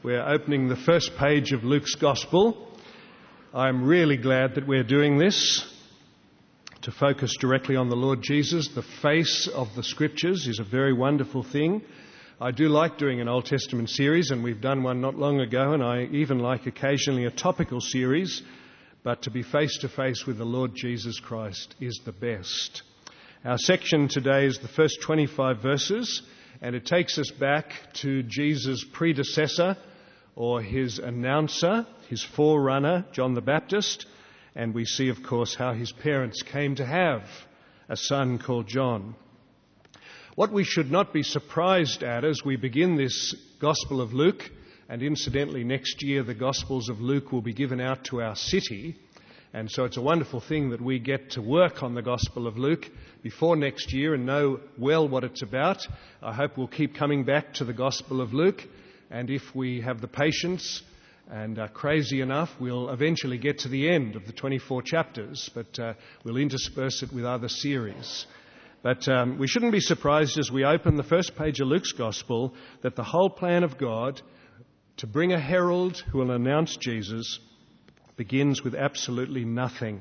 We're opening the first page of Luke's Gospel. I'm really glad that we're doing this. To focus directly on the Lord Jesus, the face of the Scriptures, is a very wonderful thing. I do like doing an Old Testament series, and we've done one not long ago, and I even like occasionally a topical series, but to be face to face with the Lord Jesus Christ is the best. Our section today is the first 25 verses, and it takes us back to Jesus' predecessor, or his announcer, his forerunner, John the Baptist, and we see, of course, how his parents came to have a son called John. What we should not be surprised at as we begin this Gospel of Luke, and incidentally next year the Gospels of Luke will be given out to our city, and so it's a wonderful thing that we get to work on the Gospel of Luke before next year and know well what it's about. I hope we'll keep coming back to the Gospel of Luke, and if we have the patience and are crazy enough, we'll eventually get to the end of the 24 chapters, but we'll intersperse it with other series. But we shouldn't be surprised as we open the first page of Luke's Gospel that the whole plan of God to bring a herald who will announce Jesus begins with absolutely nothing.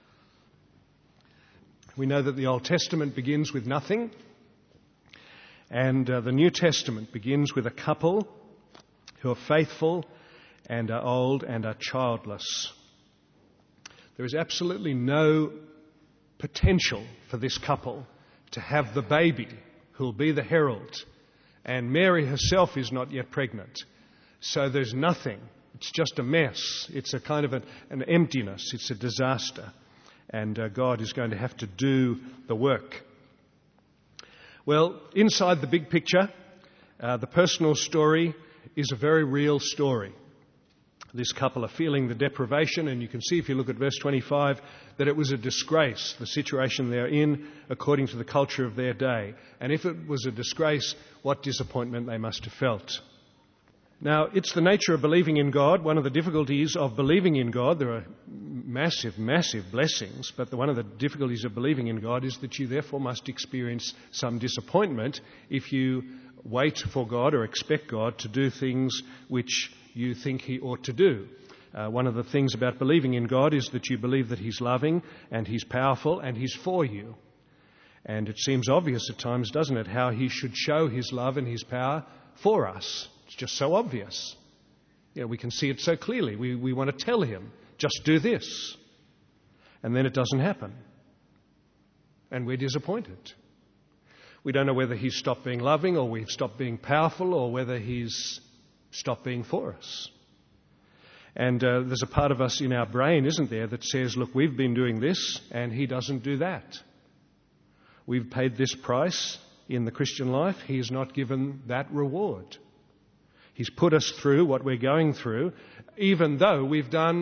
We know that the Old Testament begins with nothing, and the New Testament begins with a couple who are faithful and are old and are childless. There is absolutely no potential for this couple to have the baby who will be the herald. And Mary herself is not yet pregnant. So there's nothing. It's just a mess. It's a kind of an emptiness. It's a disaster. And God is going to have to do the work. Well, inside the big picture, the personal story is a very real story. This couple are feeling the deprivation, and you can see if you look at verse 25 that it was a disgrace, the situation they're in, according to the culture of their day. And if it was a disgrace, what disappointment they must have felt. Now, it's the nature of believing in God. One of the difficulties of believing in God, there are massive, massive blessings, but one of the difficulties of believing in God is that you therefore must experience some disappointment if you wait for God or expect God to do things which you think he ought to do. One of the things about believing in God is that you believe that he's loving and he's powerful and he's for you. And it seems obvious at times, doesn't it, how he should show his love and his power for us. It's just so obvious. We can see it so clearly. We want to tell him, just do this. And then it doesn't happen. And we're disappointed. We don't know whether he's stopped being loving or we've stopped being powerful or whether he's stopped being for us. And there's a part of us in our brain, isn't there, that says, look, we've been doing this and he doesn't do that. We've paid this price in the Christian life. He has not given that reward. He's put us through what we're going through, even though we've done ...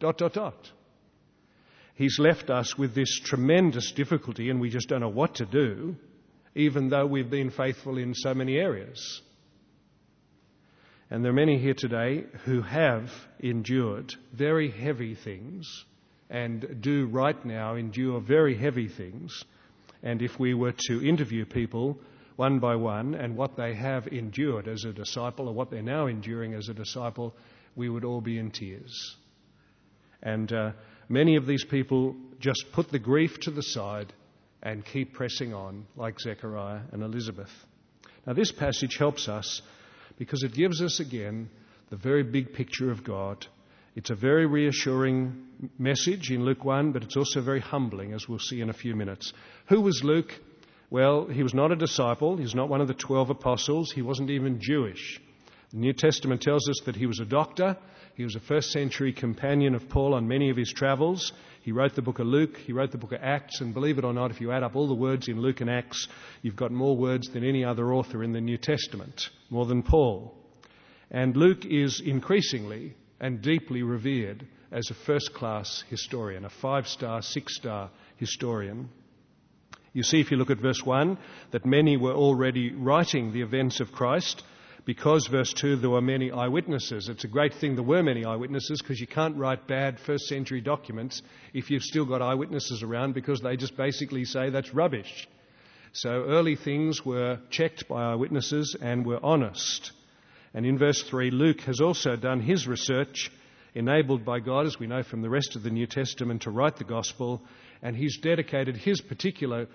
He's left us with this tremendous difficulty and we just don't know what to do, even though we've been faithful in so many areas. And there are many here today who have endured very heavy things and do right now endure very heavy things. And if we were to interview people one by one and what they have endured as a disciple or what they're now enduring as a disciple, we would all be in tears. And many of these people just put the grief to the side and keep pressing on, like Zechariah and Elizabeth. Now, this passage helps us because it gives us again the very big picture of God. It's a very reassuring message in Luke 1, but it's also very humbling, as we'll see in a few minutes. Who was Luke? Well, he was not a disciple. He's not one of the 12 apostles. He wasn't even Jewish. The New Testament tells us that he was a doctor. He was a first-century companion of Paul on many of his travels. He wrote the book of Luke. He wrote the book of Acts. And believe it or not, if you add up all the words in Luke and Acts, you've got more words than any other author in the New Testament, more than Paul. And Luke is increasingly and deeply revered as a first-class historian, a 5-star, 6-star historian. You see, if you look at verse 1, that many were already writing the events of Christ because, verse 2, there were many eyewitnesses. It's a great thing there were many eyewitnesses because you can't write bad first-century documents if you've still got eyewitnesses around because they just basically say that's rubbish. So early things were checked by eyewitnesses and were honest. And in verse 3, Luke has also done his research, enabled by God, as we know from the rest of the New Testament, to write the Gospel, and he's dedicated his particular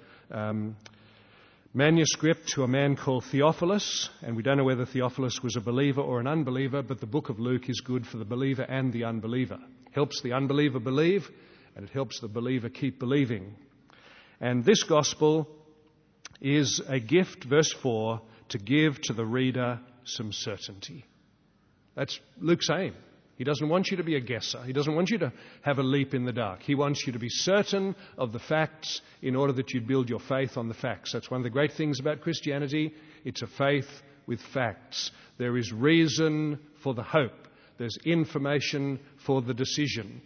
manuscript to a man called Theophilus, and we don't know whether Theophilus was a believer or an unbeliever, but the book of Luke is good for the believer and the unbeliever. Helps the unbeliever believe, and it helps the believer keep believing. And this Gospel is a gift, verse 4, to give to the reader some certainty. That's Luke's aim. He doesn't want you to be a guesser. He doesn't want you to have a leap in the dark. He wants you to be certain of the facts in order that you build your faith on the facts. That's one of the great things about Christianity. It's a faith with facts. There is reason for the hope. There's information for the decision.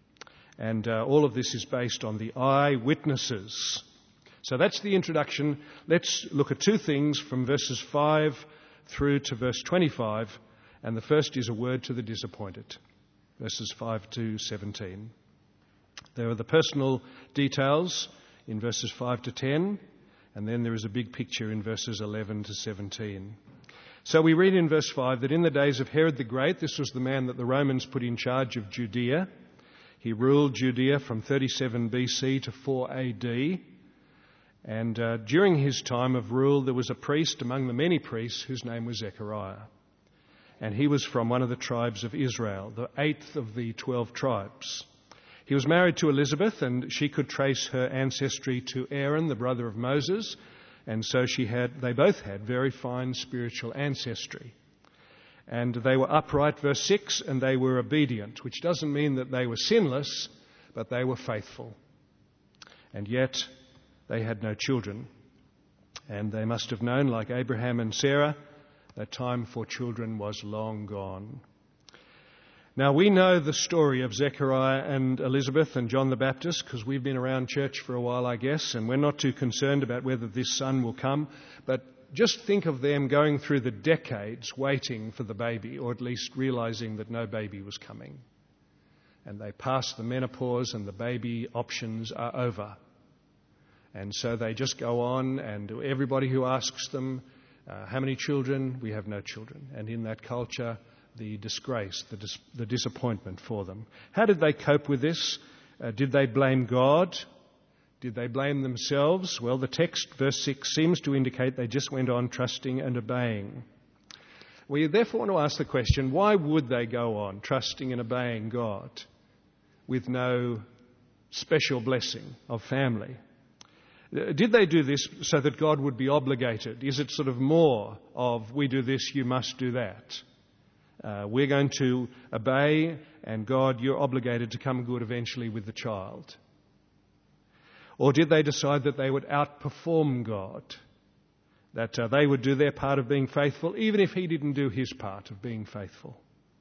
And all of this is based on the eyewitnesses. So that's the introduction. Let's look at two things from verses 5 through to verse 25. And the first is a word to the disappointed, verses 5 to 17. There are the personal details in verses 5 to 10, and then there is a big picture in verses 11 to 17. So we read in verse 5 that in the days of Herod the Great, this was the man that the Romans put in charge of Judea. He ruled Judea from 37 BC to 4 AD. And during his time of rule, there was a priest among the many priests whose name was Zechariah. And he was from one of the tribes of Israel, the 8th of the 12 tribes. He was married to Elizabeth, and she could trace her ancestry to Aaron, the brother of Moses, and so they both had very fine spiritual ancestry. And they were upright, verse 6, and they were obedient, which doesn't mean that they were sinless, but they were faithful. And yet they had no children. And they must have known, like Abraham and Sarah, that time for children was long gone. Now, we know the story of Zechariah and Elizabeth and John the Baptist because we've been around church for a while, I guess, and we're not too concerned about whether this son will come. But just think of them going through the decades waiting for the baby, or at least realizing that no baby was coming. And they pass the menopause and the baby options are over. And so they just go on, and everybody who asks them, how many children? We have no children. And in that culture, the disgrace, the disappointment for them. How did they cope with this? Did they blame God? Did they blame themselves? Well, the text, verse 6, seems to indicate they just went on trusting and obeying. We therefore want to ask the question, why would they go on trusting and obeying God with no special blessing of family? Did they do this so that God would be obligated? Is it sort of more of, we do this, you must do that? We're going to obey, and God, you're obligated to come good eventually with the child. Or did they decide that they would outperform God? That they would do their part of being faithful, even if he didn't do his part of being faithful?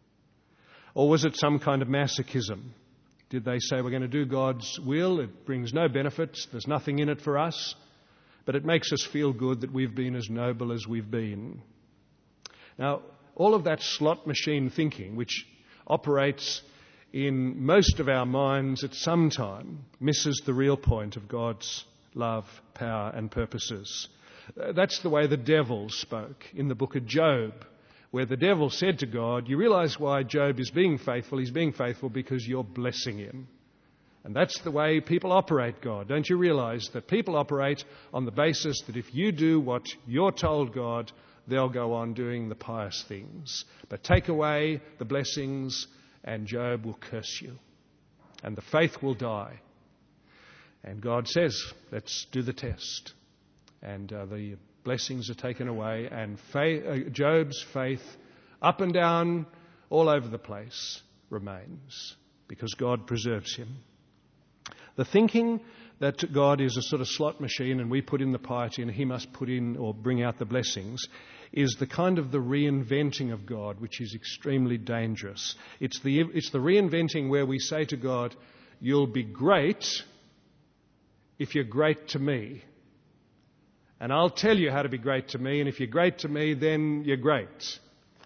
Or was it some kind of masochism? Did they say, we're going to do God's will, it brings no benefits, there's nothing in it for us, but it makes us feel good that we've been as noble as we've been? Now, all of that slot machine thinking, which operates in most of our minds at some time, misses the real point of God's love, power and purposes. That's the way the devil spoke in the book of Job, where the devil said to God, you realize why Job is being faithful? He's being faithful because you're blessing him. And that's the way people operate, God. Don't you realize that people operate on the basis that if you do what you're told, God, they'll go on doing the pious things. But take away the blessings and Job will curse you. And the faith will die. And God says, let's do the test. And the blessings are taken away, and Job's faith, up and down, all over the place, remains, because God preserves him. The thinking that God is a sort of slot machine and we put in the piety and he must put in or bring out the blessings is the kind of the reinventing of God, which is extremely dangerous. It's the reinventing where we say to God, you'll be great if you're great to me. And I'll tell you how to be great to me, and if you're great to me, then you're great.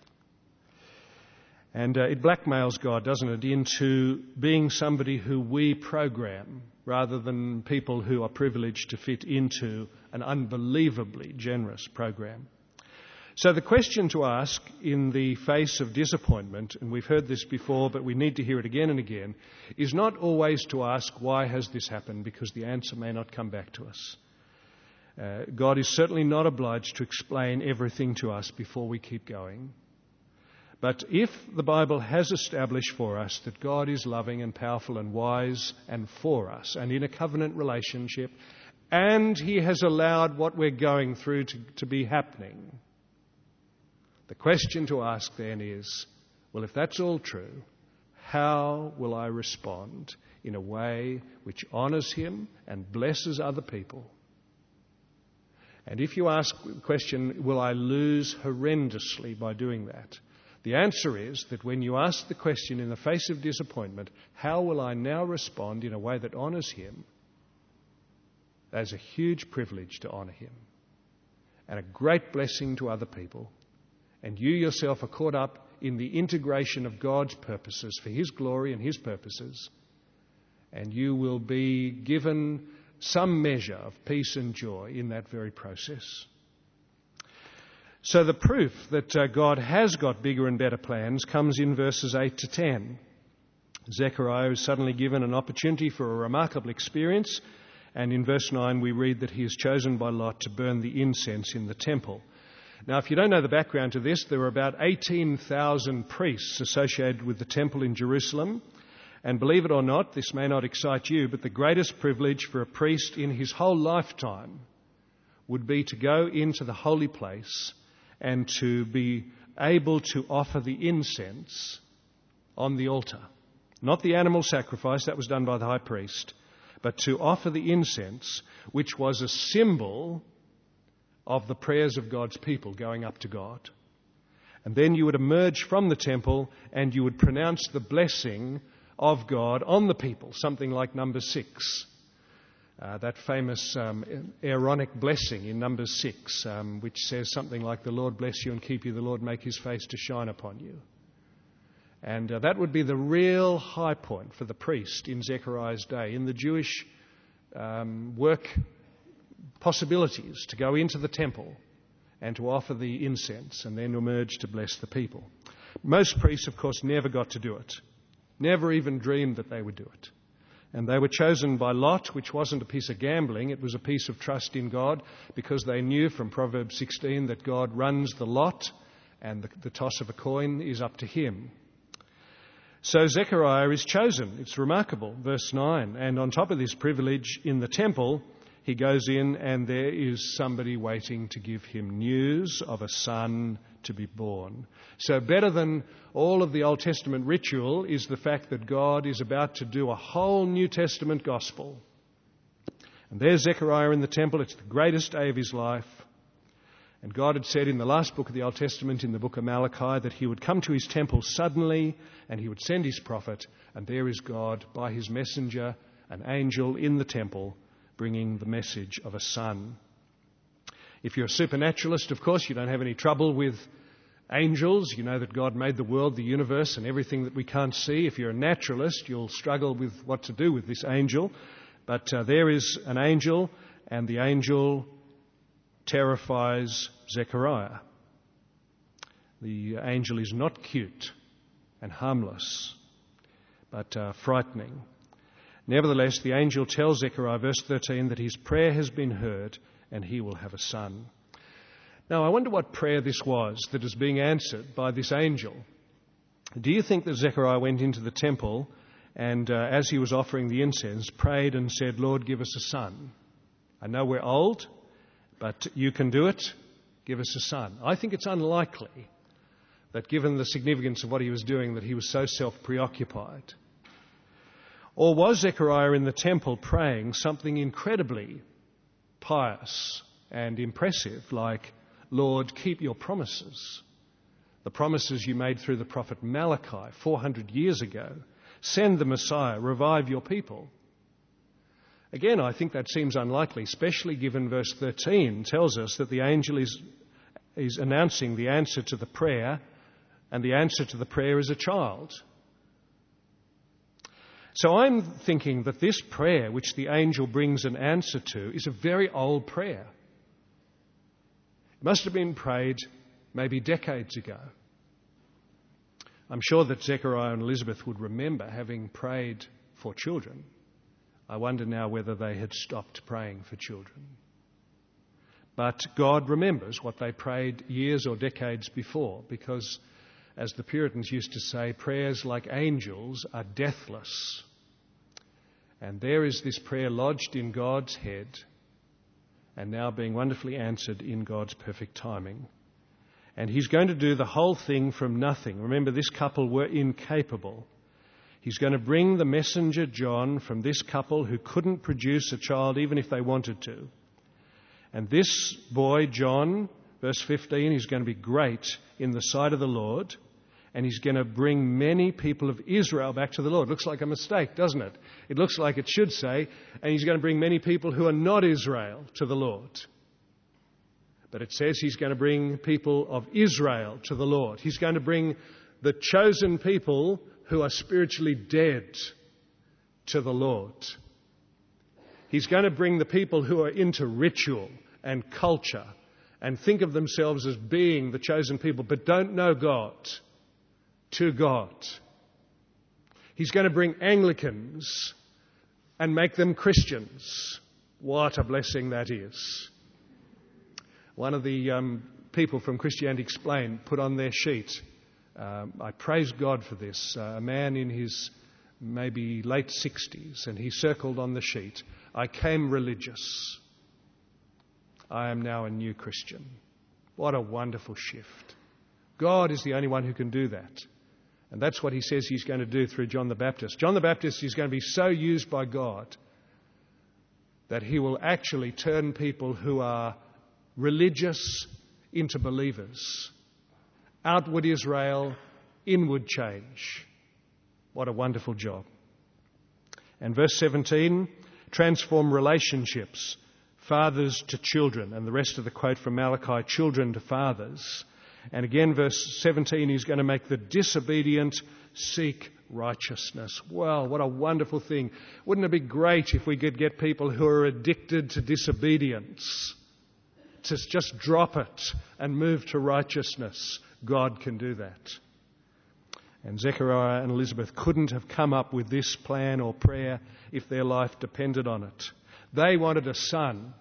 And it blackmails God, doesn't it, into being somebody who we program, rather than people who are privileged to fit into an unbelievably generous program. So the question to ask in the face of disappointment, and we've heard this before, but we need to hear it again and again, is not always to ask, why has this happened? Because the answer may not come back to us. God is certainly not obliged to explain everything to us before we keep going. But if the Bible has established for us that God is loving and powerful and wise and for us and in a covenant relationship, and He has allowed what we're going through to be happening, the question to ask then is, well, if that's all true, how will I respond in a way which honours Him and blesses other people? And if you ask the question, will I lose horrendously by doing that? The answer is that when you ask the question in the face of disappointment, how will I now respond in a way that honours Him? There's a huge privilege to honour Him and a great blessing to other people. And you yourself are caught up in the integration of God's purposes for His glory and His purposes. And you will be given some measure of peace and joy in that very process. So the proof that God has got bigger and better plans comes in verses 8 to 10. Zechariah is suddenly given an opportunity for a remarkable experience. And in verse 9 we read that he is chosen by Lot to burn the incense in the temple. Now, if you don't know the background to this, there were about 18,000 priests associated with the temple in Jerusalem. And believe it or not, this may not excite you, but the greatest privilege for a priest in his whole lifetime would be to go into the holy place and to be able to offer the incense on the altar. Not the animal sacrifice, that was done by the high priest, but to offer the incense, which was a symbol of the prayers of God's people going up to God. And then you would emerge from the temple and you would pronounce the blessing of God on the people, something like Numbers 6. That famous Aaronic blessing in Numbers 6, which says something like, the Lord bless you and keep you, the Lord make His face to shine upon you. And that would be the real high point for the priest in Zechariah's day, in the Jewish work possibilities, to go into the temple and to offer the incense and then emerge to bless the people. Most priests, of course, never got to do it, never even dreamed that they would do it. And they were chosen by Lot, which wasn't a piece of gambling, it was a piece of trust in God, because they knew from Proverbs 16 that God runs the lot and the toss of a coin is up to Him. So Zechariah is chosen. It's remarkable. Verse 9. And on top of this privilege in the temple, he goes in and there is somebody waiting to give him news of a son to be born. So better than all of the Old Testament ritual is the fact that God is about to do a whole New Testament gospel. And there's Zechariah in the temple. It's the greatest day of his life. And God had said in the last book of the Old Testament, in the book of Malachi, that He would come to His temple suddenly and He would send His prophet. And there is God by His messenger, an angel in the temple, bringing the message of a son. If you're a supernaturalist, of course, you don't have any trouble with angels. You know that God made the world, the universe, and everything that we can't see. If you're a naturalist, you'll struggle with what to do with this angel. But there is an angel, and the angel terrifies Zechariah. The angel is not cute and harmless, but frightening. Nevertheless, the angel tells Zechariah, verse 13, that his prayer has been heard and he will have a son. Now, I wonder what prayer this was that is being answered by this angel. Do you think that Zechariah went into the temple and, as he was offering the incense, prayed and said, Lord, give us a son? I know we're old, but you can do it. Give us a son. I think it's unlikely that, given the significance of what he was doing, that he was so self-preoccupied. Or was Zechariah in the temple praying something incredibly pious and impressive, like, Lord, keep your promises, the promises you made through the prophet Malachi 400 years ago. Send the Messiah, revive your people. Again, I think that seems unlikely, especially given verse 13 tells us that the angel is announcing the answer to the prayer, and the answer to the prayer is a child. So I'm thinking that this prayer, which the angel brings an answer to, is a very old prayer. It must have been prayed maybe decades ago. I'm sure that Zechariah and Elizabeth would remember having prayed for children. I wonder now whether they had stopped praying for children. But God remembers what they prayed years or decades before, because, as the Puritans used to say, prayers like angels are deathless. And there is this prayer lodged in God's head and now being wonderfully answered in God's perfect timing. And he's going to do the whole thing from nothing. Remember, this couple were incapable. He's going to bring the messenger John from this couple who couldn't produce a child even if they wanted to. And this boy, John, verse 15, is going to be great in the sight of the Lord. And he's going to bring many people of Israel back to the Lord. Looks like a mistake, doesn't it? It looks like it should say, and he's going to bring many people who are not Israel to the Lord. But it says he's going to bring people of Israel to the Lord. He's going to bring the chosen people who are spiritually dead to the Lord. He's going to bring the people who are into ritual and culture and think of themselves as being the chosen people but don't know God, to God. He's going to bring Anglicans and make them Christians. What a blessing that is. One of the people from Christianity Explained put on their sheet, I praise God for this, a man in his maybe late 60s, and he circled on the sheet, I came religious. I am now a new Christian. What a wonderful shift. God is the only one who can do that. And that's what he says he's going to do through John the Baptist. John the Baptist is going to be so used by God that he will actually turn people who are religious into believers. Outward Israel, inward change. What a wonderful job. And verse 17, transform relationships, fathers to children. And the rest of the quote from Malachi, children to fathers. And again, verse 17, he's going to make the disobedient seek righteousness. Well, what a wonderful thing. Wouldn't it be great if we could get people who are addicted to disobedience to just drop it and move to righteousness? God can do that. And Zechariah and Elizabeth couldn't have come up with this plan or prayer if their life depended on it. They wanted a son.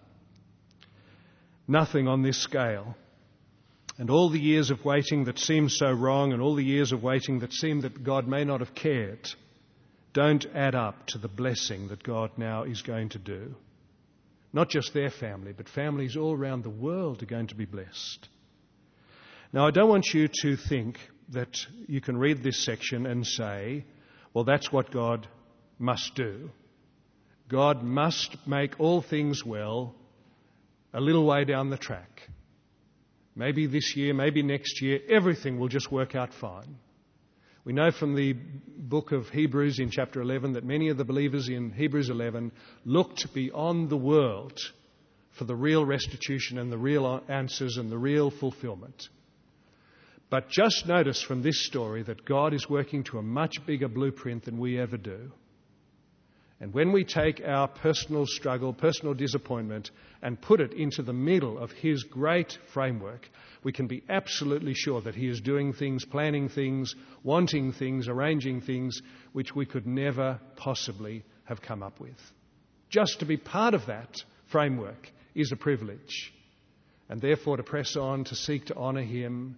Nothing on this scale. And all the years of waiting that seemed so wrong and all the years of waiting that seemed that God may not have cared don't add up to the blessing that God now is going to do. Not just their family, but families all around the world are going to be blessed. Now, I don't want you to think that you can read this section and say, well, that's what God must do. God must make all things well a little way down the track. Maybe this year, maybe next year, everything will just work out fine. We know from the book of Hebrews in chapter 11 that many of the believers in Hebrews 11 looked beyond the world for the real restitution and the real answers and the real fulfillment. But just notice from this story that God is working to a much bigger blueprint than we ever do. And when we take our personal struggle, personal disappointment, and put it into the middle of His great framework, we can be absolutely sure that He is doing things, planning things, wanting things, arranging things which we could never possibly have come up with. Just to be part of that framework is a privilege. And therefore to press on, to seek to honour Him,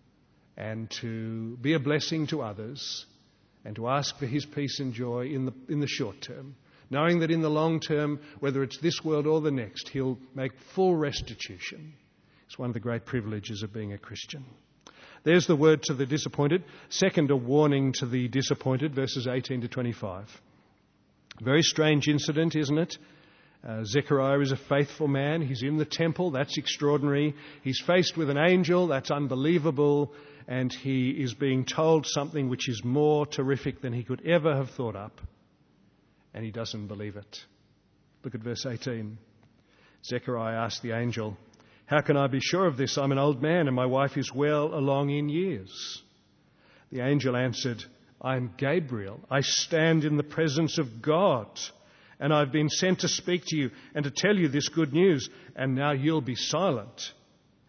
and to be a blessing to others, and to ask for His peace and joy in the short term, knowing that in the long term, whether it's this world or the next, He'll make full restitution. It's one of the great privileges of being a Christian. There's the word to the disappointed. Second, a warning to the disappointed, verses 18 to 25. Very strange incident, isn't it? Zechariah is a faithful man. He's in the temple. That's extraordinary. He's faced with an angel. That's unbelievable. And he is being told something which is more terrific than he could ever have thought up. And he doesn't believe it. Look at verse 18. Zechariah asked the angel, "How can I be sure of this? I'm an old man and my wife is well along in years." The angel answered, "I am Gabriel. I stand in the presence of God. And I've been sent to speak to you and to tell you this good news. And now you'll be silent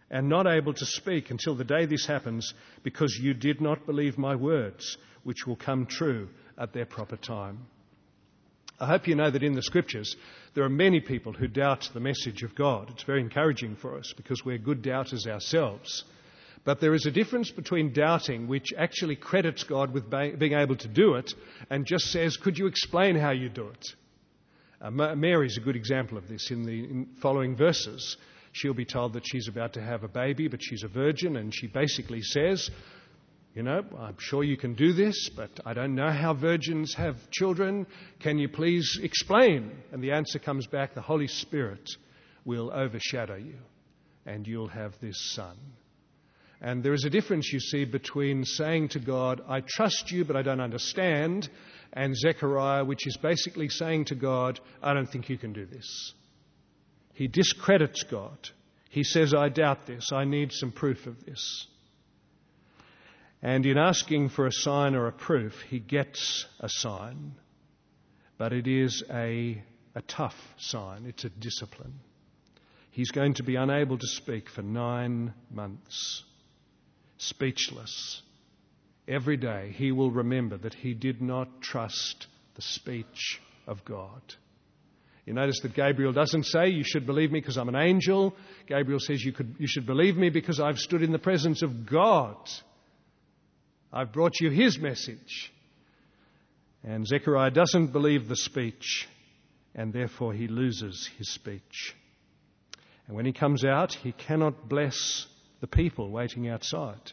and not able to speak until the day this happens, because you did not believe my words, which will come true at their proper time. I hope you know that in the Scriptures there are many people who doubt the message of God. It's very encouraging for us because we're good doubters ourselves. But there is a difference between doubting, which actually credits God with being able to do it, and just says, could you explain how you do it? Mary's a good example of this. In the following verses, she'll be told that she's about to have a baby, but she's a virgin, and she basically says, I'm sure you can do this, but I don't know how virgins have children. Can you please explain? And the answer comes back, the Holy Spirit will overshadow you, and you'll have this son. And there is a difference, you see, between saying to God, I trust you, but I don't understand, and Zechariah, which is basically saying to God, I don't think you can do this. He discredits God. He says, I doubt this. I need some proof of this. And in asking for a sign or a proof, he gets a sign. But it is a tough sign. It's a discipline. He's going to be unable to speak for 9 months. Speechless. Every day he will remember that he did not trust the speech of God. You notice that Gabriel doesn't say, you should believe me because I'm an angel. Gabriel says, you should believe me because I've stood in the presence of God. I've brought you his message. And Zechariah doesn't believe the speech, and therefore he loses his speech. And when he comes out, he cannot bless the people waiting outside.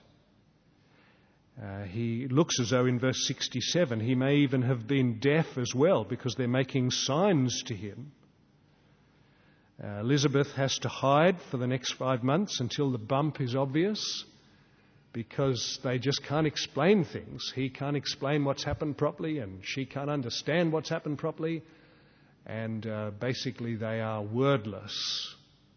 He looks as though in verse 67 he may even have been deaf as well, because they're making signs to him. Elizabeth has to hide for the next 5 months until the bump is obvious, because they just can't explain things. He can't explain what's happened properly, and she can't understand what's happened properly, and basically they are wordless.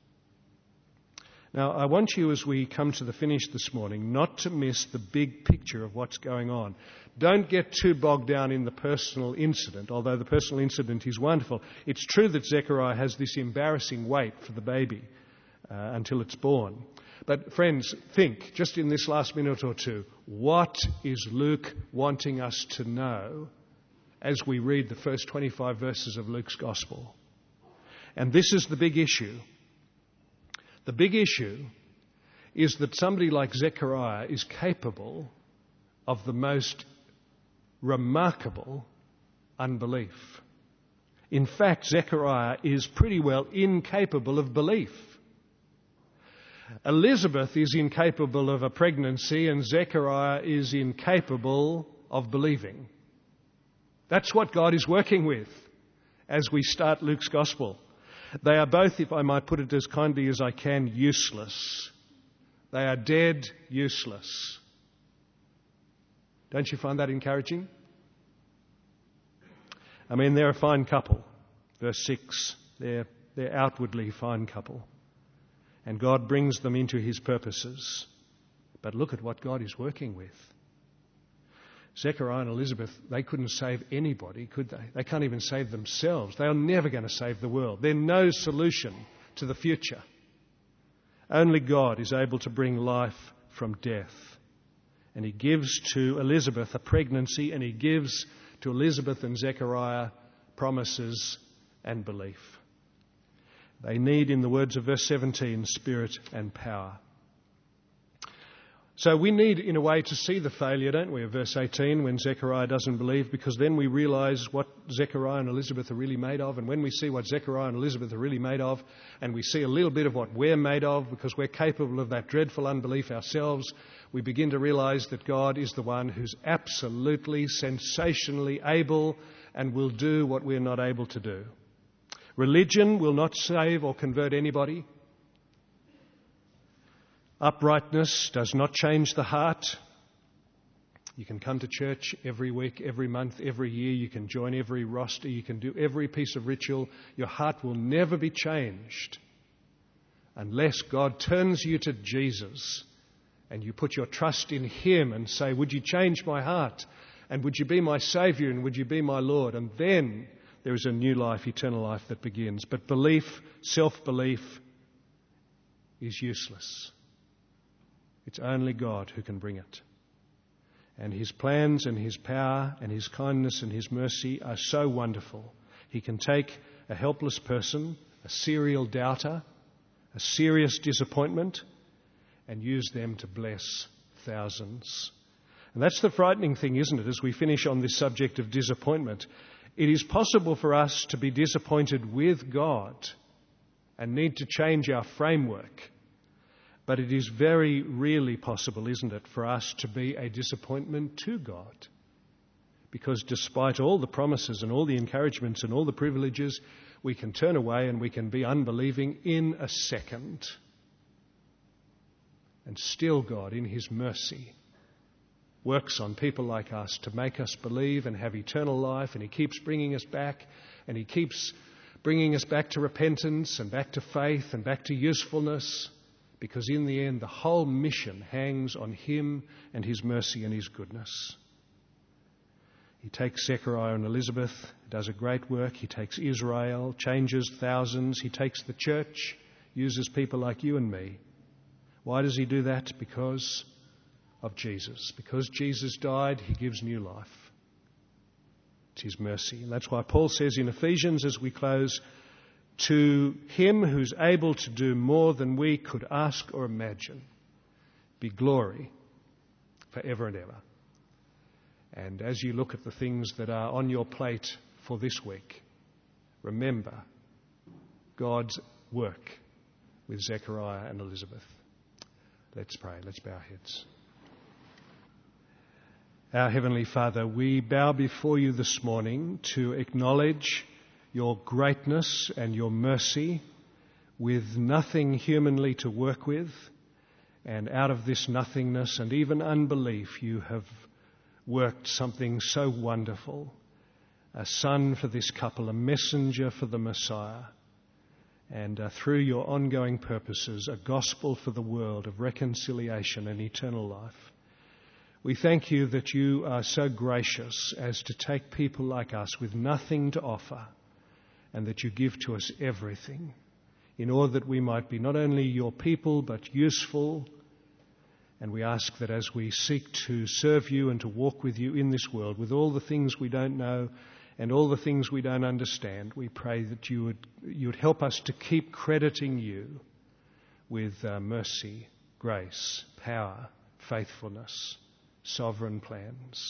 Now, I want you, as we come to the finish this morning, not to miss the big picture of what's going on. Don't get too bogged down in the personal incident, although the personal incident is wonderful. It's true that Zechariah has this embarrassing wait for the baby until it's born. But friends, think, just in this last minute or two, what is Luke wanting us to know as we read the first 25 verses of Luke's Gospel? And this is the big issue. The big issue is that somebody like Zechariah is capable of the most remarkable unbelief. In fact, Zechariah is pretty well incapable of belief. Elizabeth is incapable of a pregnancy, and Zechariah is incapable of believing. That's what God is working with as we start Luke's Gospel. They are both, if I might put it as kindly as I can, useless. They are dead useless. Don't you find that encouraging? I mean, they're a fine couple. Verse 6, they're outwardly fine couple. And God brings them into his purposes. But look at what God is working with. Zechariah and Elizabeth, they couldn't save anybody, could they? They can't even save themselves. They are never going to save the world. They're no solution to the future. Only God is able to bring life from death. And he gives to Elizabeth a pregnancy, and he gives to Elizabeth and Zechariah promises and belief. They need, in the words of verse 17, spirit and power. So we need, in a way, to see the failure, don't we, of verse 18 when Zechariah doesn't believe, because then we realise what Zechariah and Elizabeth are really made of. And when we see what Zechariah and Elizabeth are really made of, and we see a little bit of what we're made of, because we're capable of that dreadful unbelief ourselves, we begin to realise that God is the one who's absolutely, sensationally able and will do what we're not able to do. Religion will not save or convert anybody. Uprightness does not change the heart. You can come to church every week, every month, every year. You can join every roster. You can do every piece of ritual. Your heart will never be changed unless God turns you to Jesus and you put your trust in him and say, would you change my heart? And would you be my Saviour? And would you be my Lord? And then there is a new life, eternal life that begins. But belief, self-belief, is useless. It's only God who can bring it. And his plans and his power and his kindness and his mercy are so wonderful. He can take a helpless person, a serial doubter, a serious disappointment, and use them to bless thousands. And that's the frightening thing, isn't it, as we finish on this subject of disappointment. It is possible for us to be disappointed with God and need to change our framework. But it is very really possible, isn't it, for us to be a disappointment to God. Because despite all the promises and all the encouragements and all the privileges, we can turn away and we can be unbelieving in a second. And still God, in his mercy, works on people like us to make us believe and have eternal life, and he keeps bringing us back, and he keeps bringing us back to repentance and back to faith and back to usefulness, because in the end the whole mission hangs on him and his mercy and his goodness. He takes Zechariah and Elizabeth, does a great work. He takes Israel, changes thousands. He takes the church, uses people like you and me. Why does he do that? Because of Jesus. Because Jesus died, he gives new life. It's his mercy. And that's why Paul says in Ephesians as we close, to him who's able to do more than we could ask or imagine, be glory forever and ever. And as you look at the things that are on your plate for this week, remember God's work with Zechariah and Elizabeth. Let's pray. Let's bow our heads. Our Heavenly Father, we bow before you this morning to acknowledge your greatness and your mercy with nothing humanly to work with. And out of this nothingness and even unbelief, you have worked something so wonderful. A son for this couple, a messenger for the Messiah. And through your ongoing purposes, a gospel for the world of reconciliation and eternal life. We thank you that you are so gracious as to take people like us with nothing to offer, and that you give to us everything, in order that we might be not only your people, but useful. And we ask that as we seek to serve you and to walk with you in this world, with all the things we don't know and all the things we don't understand, we pray that you would help us to keep crediting you with mercy, grace, power, faithfulness, sovereign plans,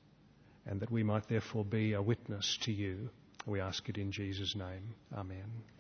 and that we might therefore be a witness to you. We ask it in Jesus' name. Amen.